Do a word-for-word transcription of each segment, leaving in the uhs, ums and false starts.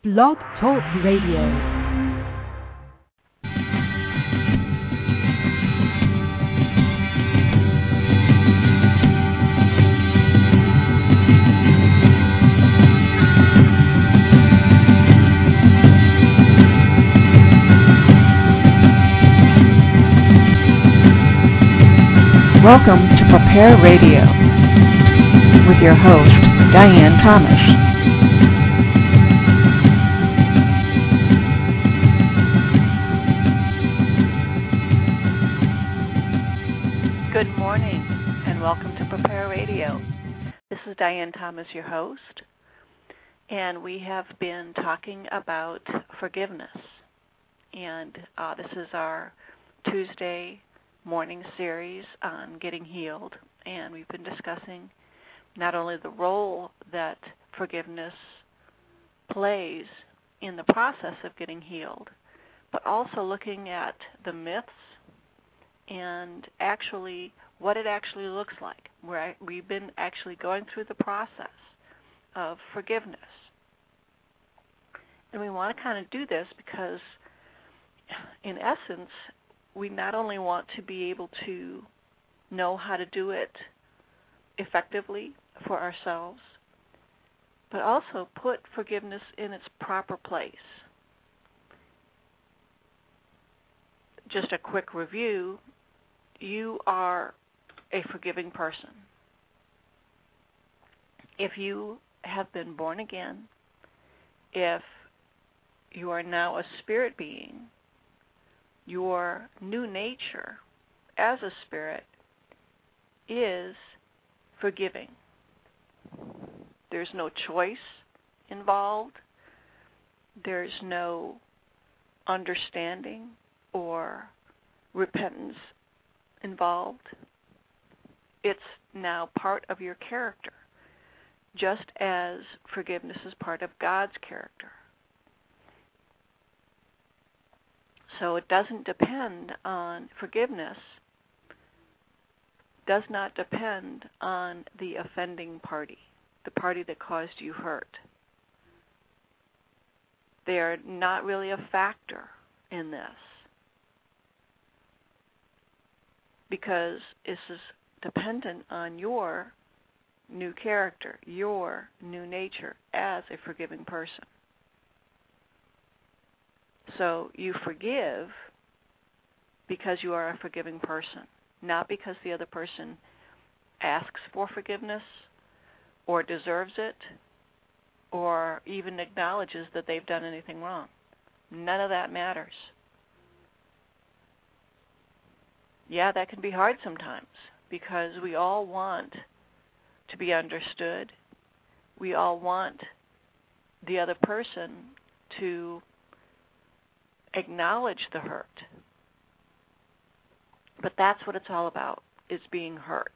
Blog Talk Radio. Welcome to Prepare Radio with your host, Diane Thomas. Good morning and welcome to Prepare Radio. This is Diane Thomas, your host, and we have been talking about forgiveness. And uh, this is our Tuesday morning series on getting healed, and we've been discussing not only the role that forgiveness plays in the process of getting healed, but also looking at the myths and actually what it actually looks like. We're, we've been actually going through the process of forgiveness. And we want to kind of do this because, in essence, we not only want to be able to know how to do it effectively for ourselves, but also put forgiveness in its proper place. Just a quick review, you are a forgiving person. If you have been born again, if you are now a spirit being, your new nature as a spirit is forgiving. There's no choice involved. There's no understanding or repentance involved. It's now part of your character, just as forgiveness is part of God's character. So it doesn't depend on forgiveness, does not depend on the offending party, the party that caused you hurt. They are not really a factor in this, because this is dependent on your new character, your new nature as a forgiving person. So you forgive because you are a forgiving person, not because the other person asks for forgiveness or deserves it or even acknowledges that they've done anything wrong. None of that matters. Yeah, that can be hard sometimes because we all want to be understood. We all want the other person to acknowledge the hurt. But that's what it's all about, is being hurt.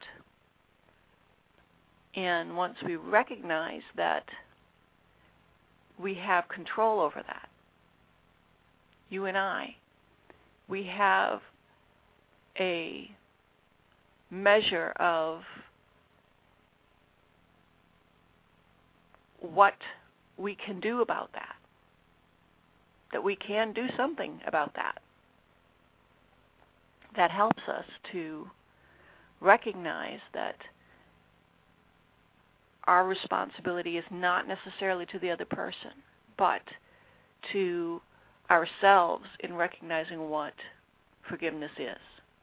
And once we recognize that we have control over that, you and I, we have a measure of what we can do about that, that we can do something about that. That helps us to recognize that our responsibility is not necessarily to the other person, but to ourselves in recognizing what forgiveness is.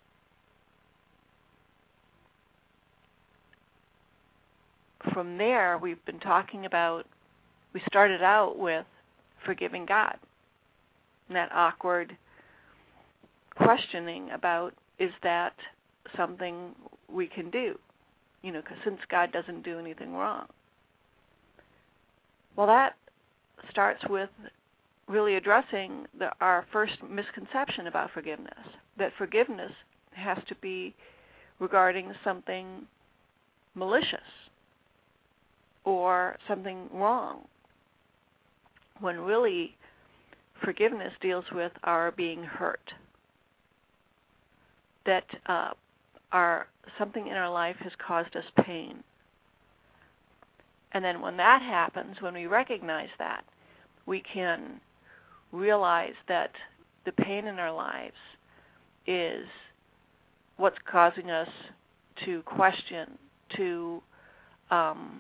From there, we've been talking about, we started out with forgiving God. And that awkward questioning about, is that something we can do? You know, because since God doesn't do anything wrong. Well, that starts with really addressing the, our first misconception about forgiveness, that forgiveness has to be regarding something malicious or something wrong, when really forgiveness deals with our being hurt, that uh, our something in our life has caused us pain. And then when that happens, when we recognize that, we can realize that the pain in our lives is what's causing us to question, to um,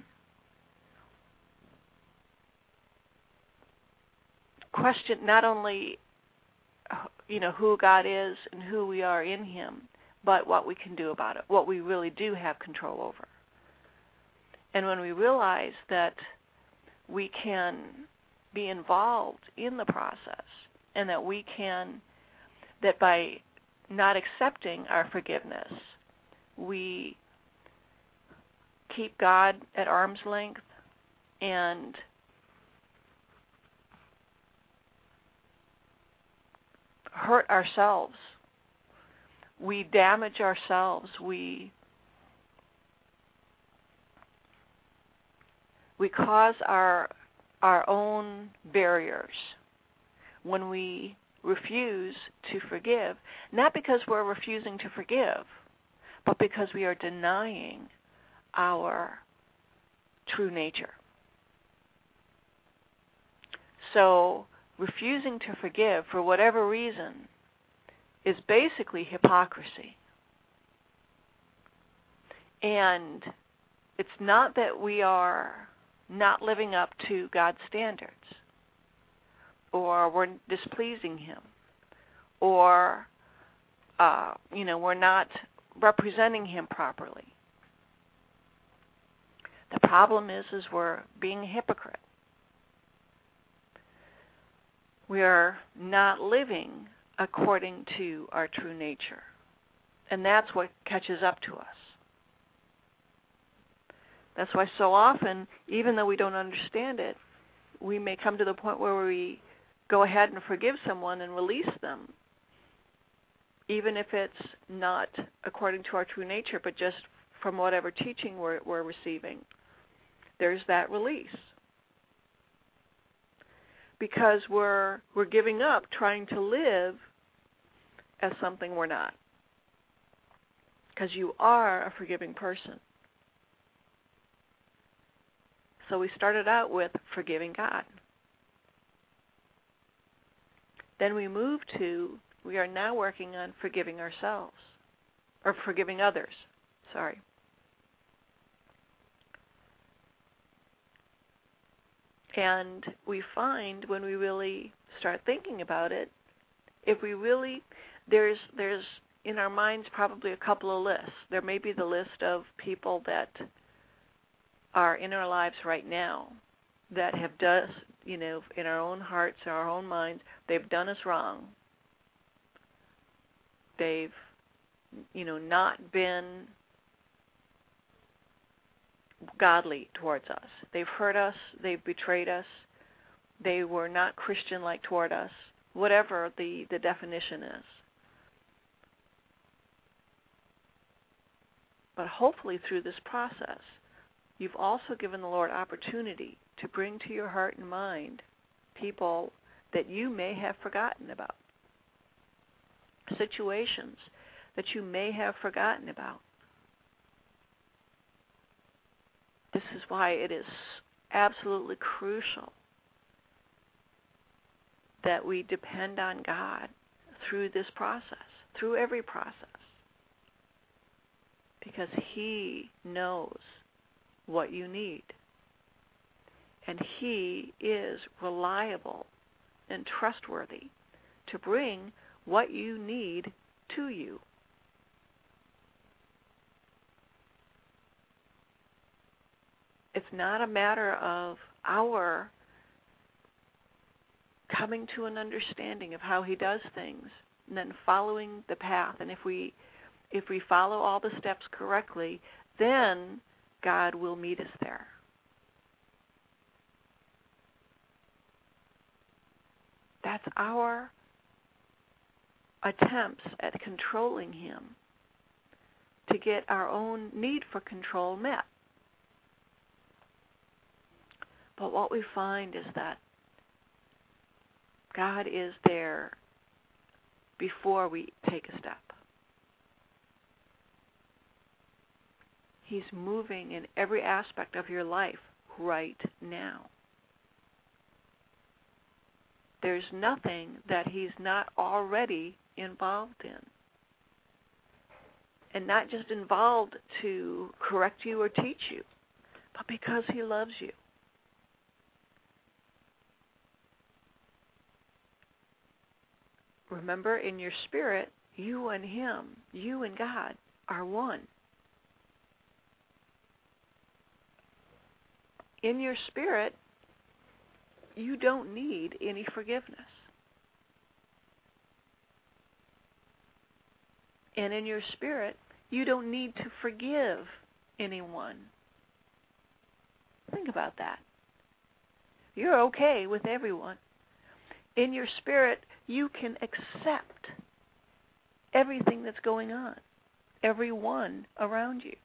question not only, you know, who God is and who we are in Him, but what we can do about it, what we really do have control over. And when we realize that we can be involved in the process, and that we can, that by not accepting our forgiveness, we keep God at arm's length and hurt ourselves. We damage ourselves. We we cause our our own barriers when we refuse to forgive, not because we're refusing to forgive, but because we are denying our true nature. So refusing to forgive for whatever reason is basically hypocrisy. And it's not that we are not living up to God's standards, or we're displeasing Him, or uh, you know, we're not representing Him properly. The problem is, is we're being a hypocrite. We are not living according to our true nature, and that's what catches up to us. That's why so often, even though we don't understand it, we may come to the point where we go ahead and forgive someone and release them, even if it's not according to our true nature, but just from whatever teaching we're, we're receiving. There's that release. Because we're we're giving up trying to live as something we're not. Because you are a forgiving person. So we started out with forgiving God. Then we moved to, we are now working on forgiving ourselves, or forgiving others, sorry. And we find when we really start thinking about it, if we really, there's, there's in our minds probably a couple of lists. There may be the list of people that are in our lives right now that have done, you know, in our own hearts, in our own minds, they've done us wrong. They've, you know, not been godly towards us. They've hurt us. They've betrayed us. They were not Christian-like toward us, whatever the, the definition is. But hopefully through this process, you've also given the Lord opportunity to bring to your heart and mind people that you may have forgotten about, situations that you may have forgotten about. This is why it is absolutely crucial that we depend on God through this process, through every process, because He knows what you need. And He is reliable and trustworthy to bring what you need to you. It's not a matter of our coming to an understanding of how He does things and then following the path. And if we if we follow all the steps correctly, then God will meet us there. That's our attempts at controlling Him to get our own need for control met. But what we find is that God is there before we take a step. He's moving in every aspect of your life right now. there's nothing that he's not already involved in. And not just involved to correct you or teach you, but because he loves you. Remember, in your spirit, you and him, you and God, are one. In your spirit, you don't need any forgiveness. And in your spirit, you don't need to forgive anyone. Think about that. You're okay with everyone. In your spirit, you can accept everything that's going on, everyone around you.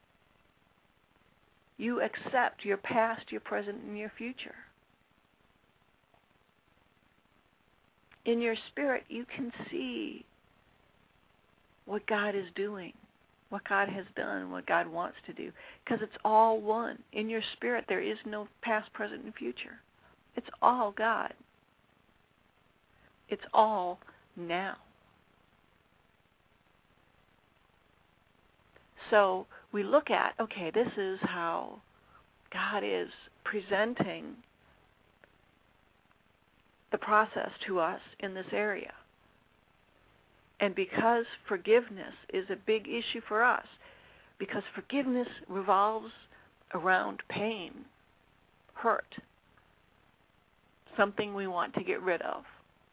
You accept your past, your present, and your future. In your spirit, you can see what God is doing, what God has done, what God wants to do, because it's all one. In your spirit, there is no past, present, and future. It's all God. It's all now. So we look at, okay, this is how God is presenting the process to us in this area. And because forgiveness is a big issue for us, because forgiveness revolves around pain, hurt, something we want to get rid of.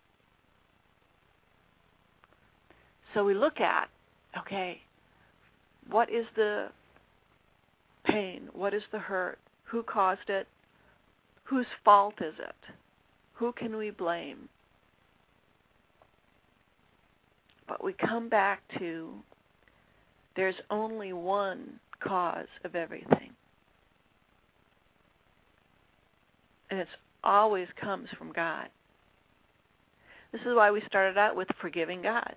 So we look at, okay, what is the pain? What is the hurt? Who caused it? Whose fault is it? Who can we blame? But we come back to there's only one cause of everything. And it always comes from God. This is why we started out with forgiving God.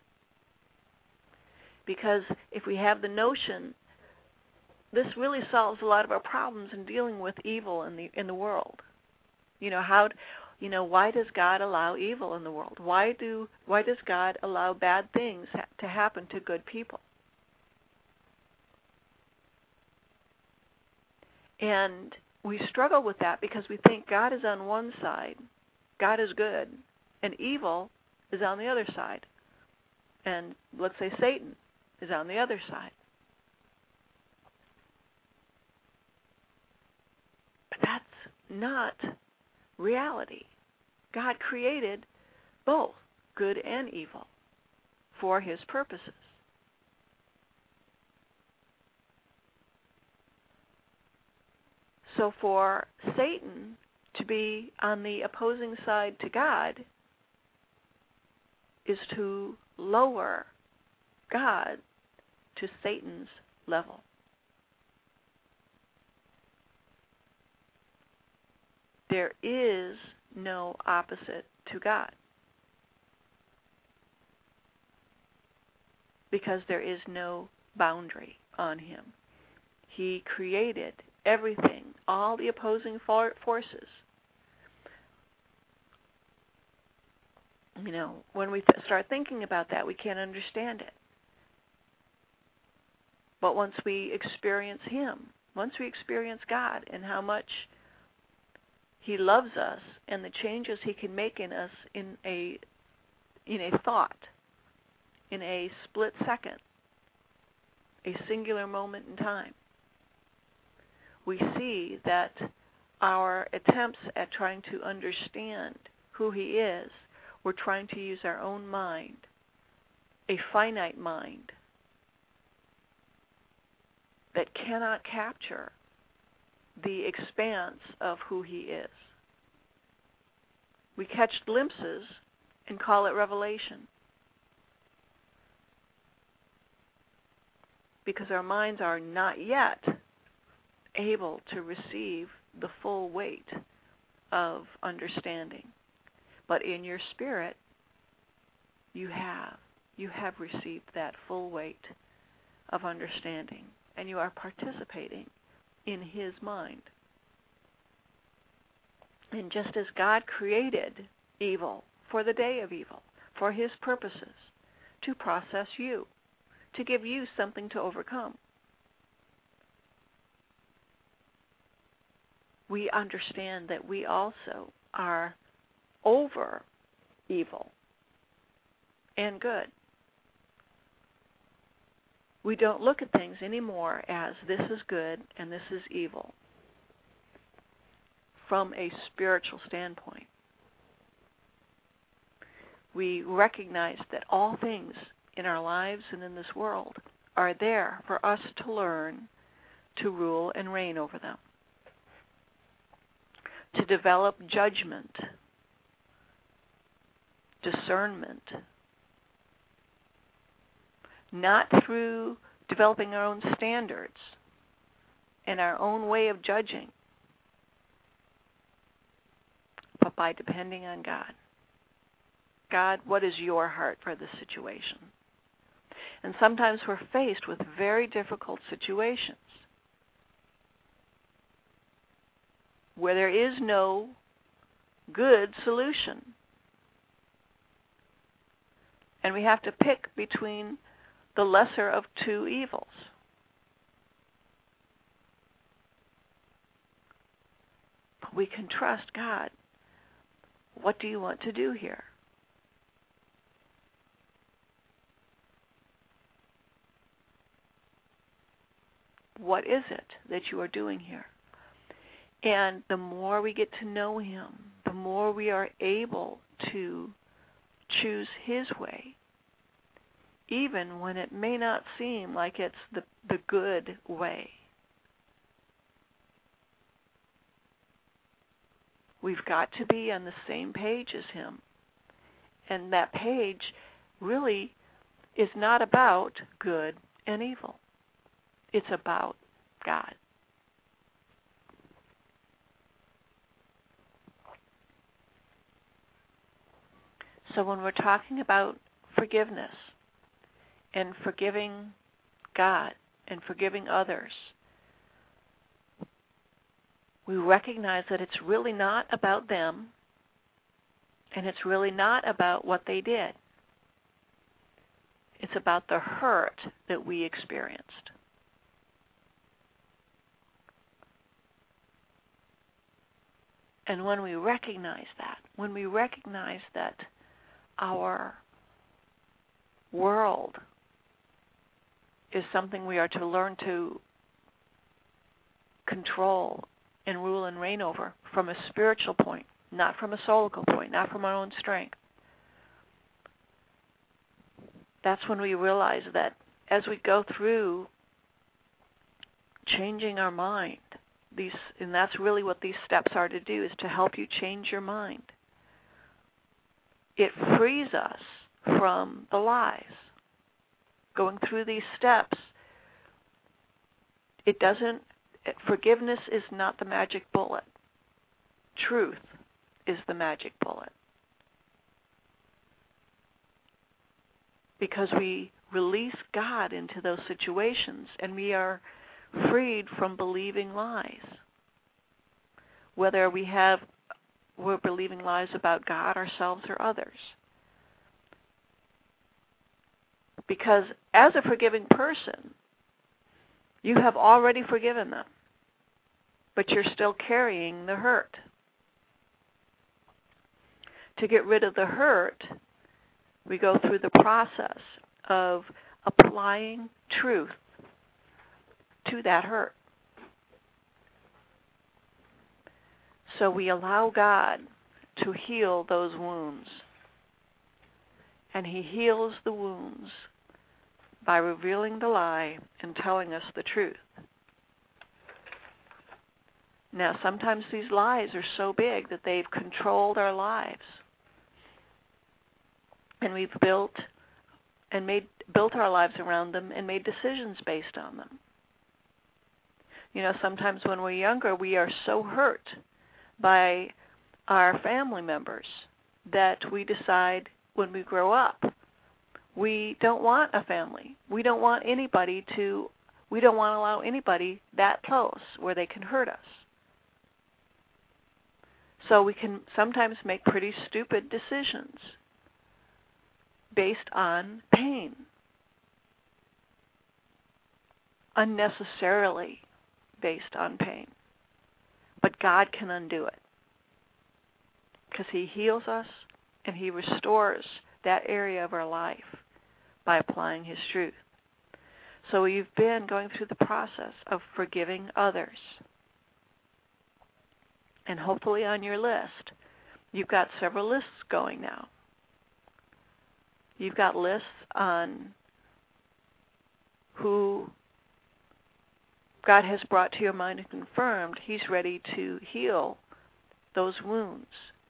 Because if we have the notion, this really solves a lot of our problems in dealing with evil in the in the world. You know, how you know, why does God allow evil in the world? Why do why does God allow bad things ha- to happen to good people? And we struggle with that because we think God is on one side, God is good, and evil is on the other side. And let's say Satan is on the other side. But that's not reality. God created both good and evil for his purposes. So for Satan to be on the opposing side to God is to lower God to Satan's level. There is no opposite to God, because there is no boundary on him. He created everything, all the opposing for- forces. You know, when we th- start thinking about that, we can't understand it. But once we experience him, once we experience God and how much he loves us and the changes he can make in us in a in a thought, in a split second, a singular moment in time, we see that our attempts at trying to understand who he is, we're trying to use our own mind, a finite mind that cannot capture the expanse of who he is. We catch glimpses and call it revelation, because our minds are not yet able to receive the full weight of understanding. But in your spirit, you have. You have received that full weight of understanding, and you are participating in his mind. And just as God created evil for the day of evil, for his purposes, to process you, to give you something to overcome. We understand that we also are over evil and good. We don't look at things anymore as this is good and this is evil from a spiritual standpoint. We recognize that all things in our lives and in this world are there for us to learn to rule and reign over them, to develop judgment, discernment, not through developing our own standards and our own way of judging, but by depending on God. God, what is your heart for this situation? And sometimes we're faced with very difficult situations where there is no good solution. And we have to pick between the lesser of two evils. But we can trust God. What do you want to do here? What is it that you are doing here? And the more we get to know him, the more we are able to choose his way, even when it may not seem like it's the, the good way. We've got to be on the same page as him. And that page really is not about good and evil. It's about God. So when we're talking about forgiveness and forgiving God and forgiving others, we recognize that it's really not about them, and it's really not about what they did. It's about the hurt that we experienced. And when we recognize that, when we recognize that our world is something we are to learn to control and rule and reign over from a spiritual point, not from a soulical point, not from our own strength, that's when we realize that as we go through changing our mind, these, and that's really what these steps are to do, is to help you change your mind. It frees us from the lies. Going through these steps, it doesn't, forgiveness is not the magic bullet. Truth is the magic bullet. Because we release God into those situations and we are freed from believing lies. Whether we have, we're believing lies about God, ourselves, or others. Because as a forgiving person, you have already forgiven them, but you're still carrying the hurt. To get rid of the hurt, we go through the process of applying truth to that hurt. So we allow God to heal those wounds. And he heals the wounds by revealing the lie and telling us the truth. Now, sometimes these lies are so big that they've controlled our lives. And we've built and made built our lives around them and made decisions based on them. You know, sometimes when we're younger, we are so hurt by our family members that we decide when we grow up, we don't want a family. We don't want anybody to, we don't want to allow anybody that close where they can hurt us. So we can sometimes make pretty stupid decisions based on pain, unnecessarily based on pain. But God can undo it because He heals us and He restores that area of our life by applying His truth. So you've been going through the process of forgiving others. And hopefully on your list, you've got several lists going now. You've got lists on who God has brought to your mind and confirmed He's ready to heal those wounds.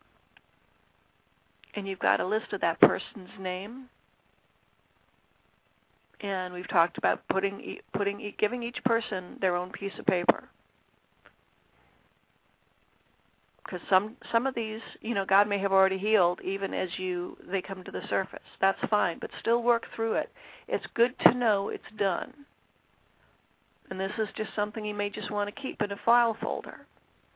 And you've got a list of that person's name. And we've talked about putting, putting, giving each person their own piece of paper. Because some some of these, you know, God may have already healed even as you they come to the surface. That's fine, but still work through it. It's good to know it's done. And this is just something you may just want to keep in a file folder.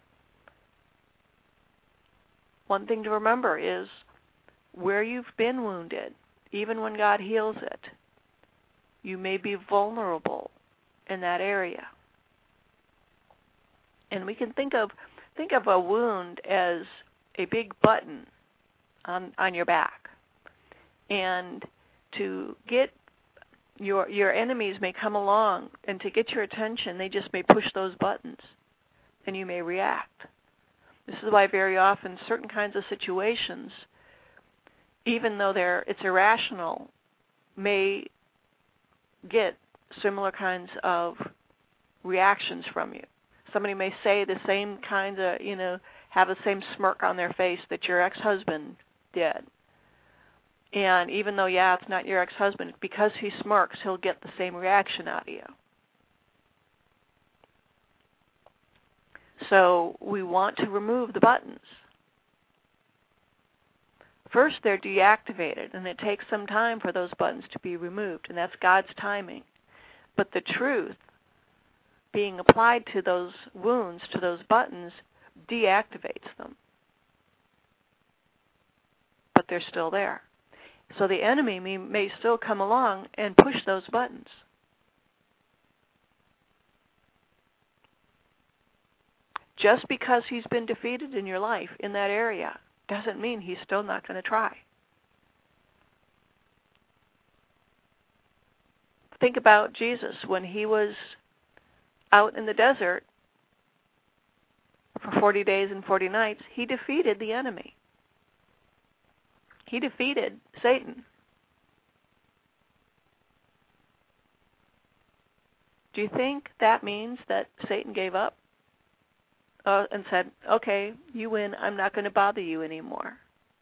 One thing to remember is where you've been wounded, even when God heals it, you may be vulnerable in that area. And we can think of think of a wound as a big button on on your back. And to get your your enemies may come along, and to get your attention, they just may push those buttons, and you may react. This is why very often certain kinds of situations, even though they're it's irrational, may get similar kinds of reactions from you. Somebody may say the same kinds of, you know, have the same smirk on their face that your ex-husband did. And even though, yeah, it's not your ex-husband, because he smirks, he'll get the same reaction out of you. So we want to remove the buttons. First, they're deactivated, and it takes some time for those buttons to be removed, and that's God's timing. But the truth being applied to those wounds, to those buttons, deactivates them. But they're still there. So the enemy may, may still come along and push those buttons. Just because he's been defeated in your life in that area doesn't mean he's still not going to try. Think about Jesus when he was out in the desert for forty days and forty nights. He defeated the enemy. He defeated Satan. Do you think that means that Satan gave up uh, and said, okay, you win, I'm not going to bother you anymore?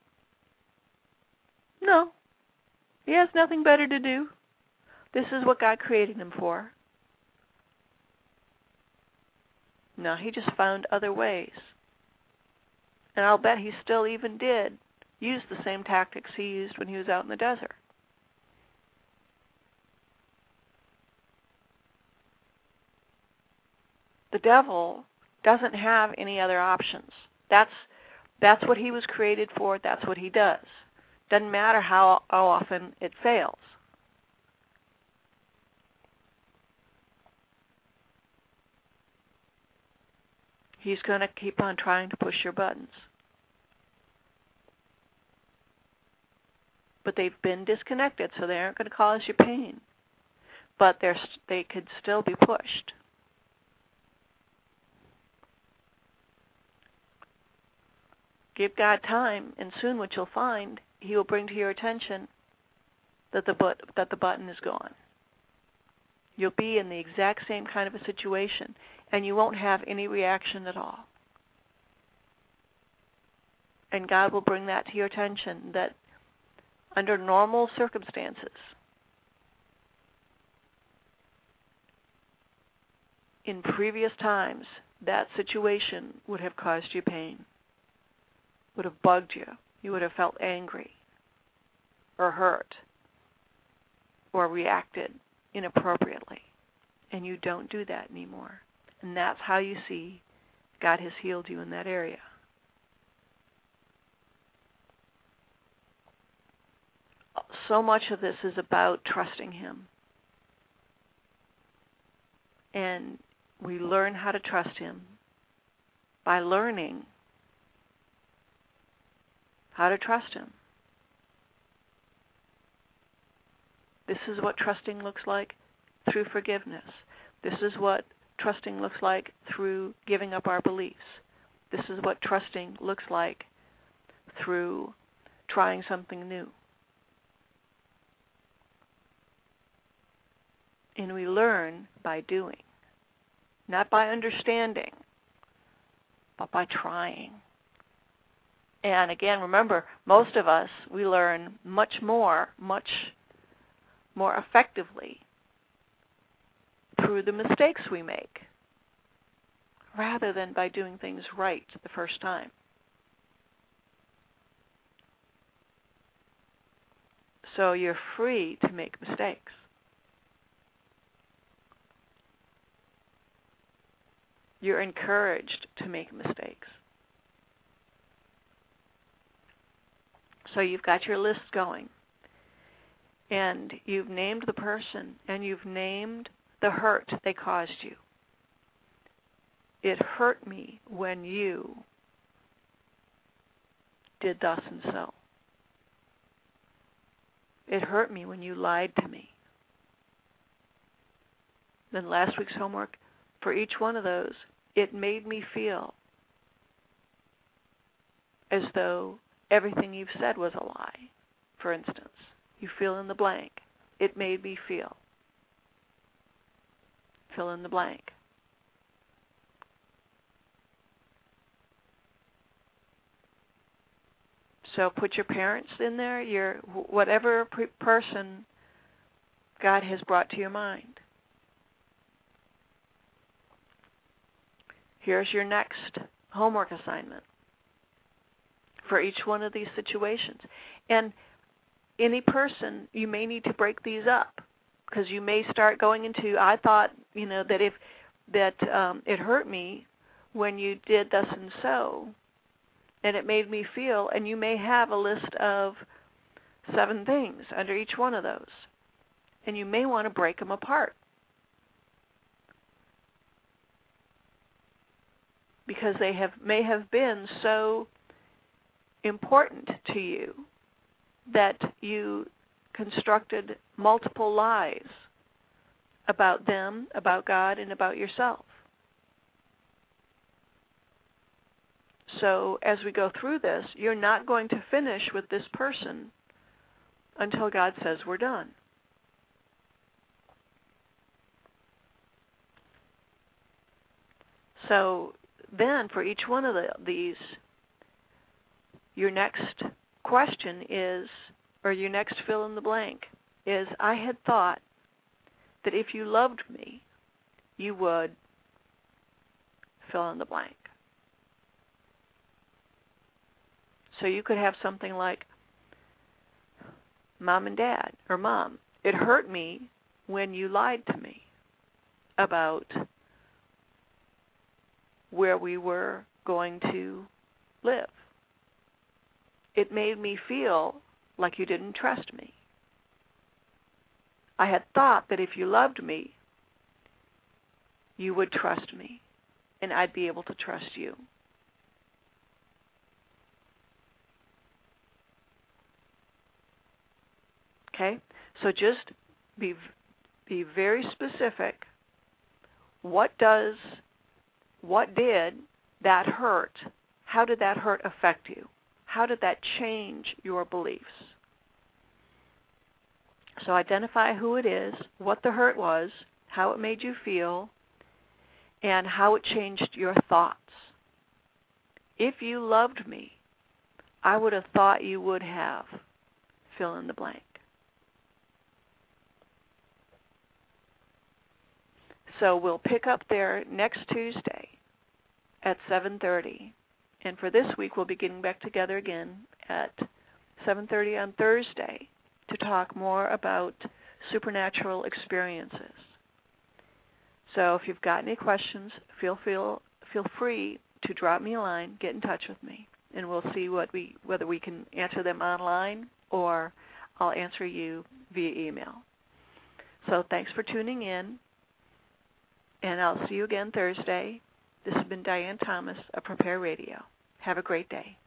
No. He has nothing better to do. This is what God created him for. No, he just found other ways. And I'll bet he still even did use the same tactics he used when he was out in the desert. The devil doesn't have any other options. That's that's what he was created for. That's what he does. Doesn't matter how, how often it fails. He's going to keep on trying to push your buttons. But they've been disconnected, so they aren't going to cause you pain. But they're, they could still be pushed. Give God time, and soon what you'll find, he will bring to your attention that the, but, that the button is gone. You'll be in the exact same kind of a situation, and you won't have any reaction at all. And God will bring that to your attention, that under normal circumstances, in previous times, that situation would have caused you pain, would have bugged you. You would have felt angry or hurt or reacted inappropriately. And you don't do that anymore. And that's how you see God has healed you in that area. so much of this is about trusting Him. And we learn how to trust Him by learning how to trust Him. This is what trusting looks like through forgiveness. This is what trusting looks like through giving up our beliefs. This is what trusting looks like through trying something new. And we learn by doing, not by understanding, but by trying. And again, remember, most of us, we learn much more, much more effectively through the mistakes we make, rather than by doing things right the first time. So you're free to make mistakes. You're encouraged to make mistakes. So you've got your list going. And you've named the person, and you've named the hurt they caused you. It hurt me when you did thus and so. It hurt me when you lied to me. Then last week's homework, for each one of those, it made me feel as though everything you've said was a lie, for instance. You fill in the blank. It made me feel. Fill in the blank. So put your parents in there, your whatever pre- person God has brought to your mind. Here's your next homework assignment for each one of these situations. And any person, you may need to break these up, because you may start going into, I thought, you know, that if that um, it hurt me when you did thus and so, and it made me feel, and you may have a list of seven things under each one of those, and you may want to break them apart, because they have may have been so important to you that you constructed multiple lies about them, about God, and about yourself. So as we go through this, you're not going to finish with this person until God says we're done. So then for each one of the, these, your next question is, or your next fill in the blank, is I had thought that if you loved me, you would fill in the blank. So you could have something like, Mom and Dad, or Mom, it hurt me when you lied to me about where we were going to live. It made me feel like you didn't trust me. I had thought that if you loved me, you would trust me, and I'd be able to trust you. Okay? So just be be very specific. What does, what did that hurt? How did that hurt affect you? How did that change your beliefs? So identify who it is, what the hurt was, how it made you feel, and how it changed your thoughts. If you loved me, I would have thought you would have. Fill in the blank. So we'll pick up there next Tuesday at seven thirty. And for this week, we'll be getting back together again at seven thirty on Thursday to talk more about supernatural experiences. So if you've got any questions, feel feel feel free to drop me a line, get in touch with me, and we'll see what we whether we can answer them online or I'll answer you via email. So thanks for tuning in, and I'll see you again Thursday. This has been Diane Thomas of Prepare Radio. Have a great day.